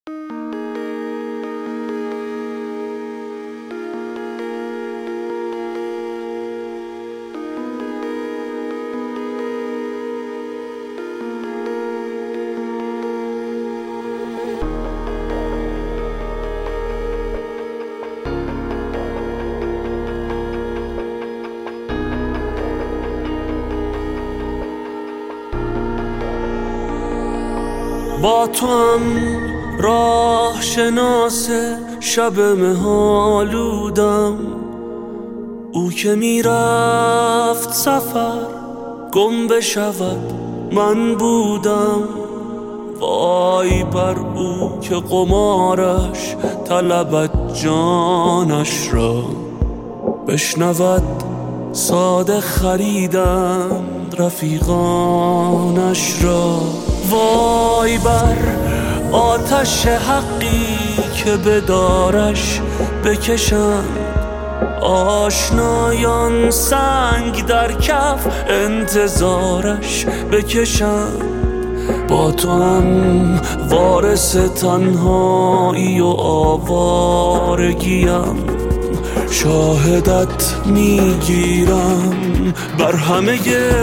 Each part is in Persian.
با تو هم راه شناس شب مه‌آلودم، او که میرفت سفر گم بشود من بودم. وای بر او که قمارش طلبد جانش را، بشنود ساده خریدند رفیقانش را. وای بر آتش حقی که به دارش بکشند آشنایان، سنگ در کف انتظارش بکشند. با تو هم وارث تنهایی و آوارگیم، شاهدت میگیرم بر همه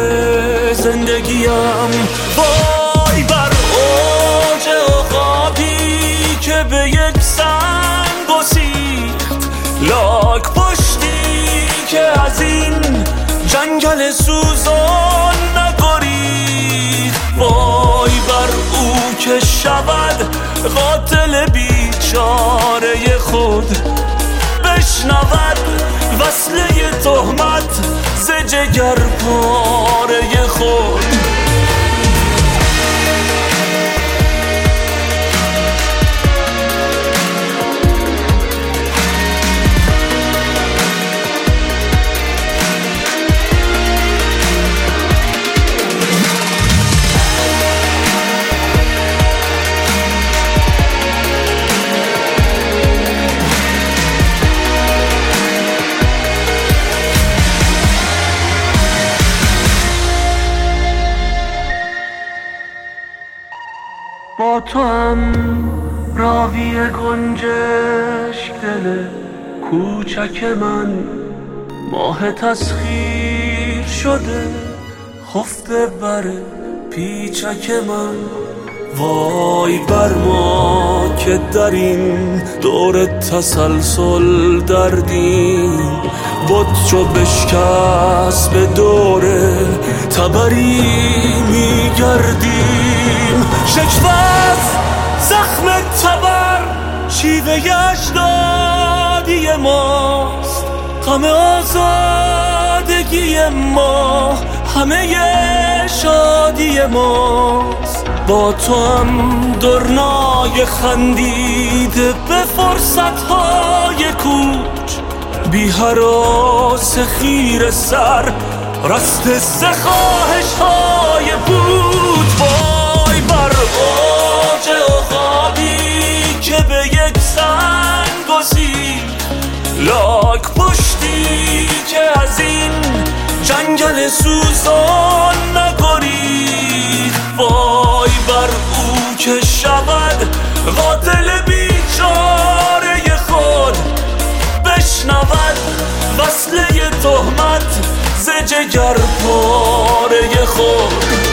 زندگیم. وای بر اوج عقابی که به یک سنگ گسیخت، لاک پشتی که از این جنگل سوزان نگریخت. وای بر او که شود قاتل بیچاره خود، بشنود وصله تهمت ز جگر پاره خود. با تو هم راوی گنجشک دل کوچک من، ماه تسخیر شده خفته بر پیچک من. وای بر ما که در این دور تسلسل دردیم، بت چو بشکست به دور تبری میگردیم. شکوه زخم تبر شیوه اجدادی ماست، غم آزادگی ما همه شادی ماست. با تو هم درنای خندیده به فرصتهای کوچ، بی هراس خیر سر رسته ز خواهش‌های بود. وای بر اوج عقابی که به یک سنگ گسیخت، لاک پشتی که از این جنگل سوزان نگریخت. وای بر او که شود قاتل بیچاره خود، بشنود وصله تهمت ز جگر پاره خود.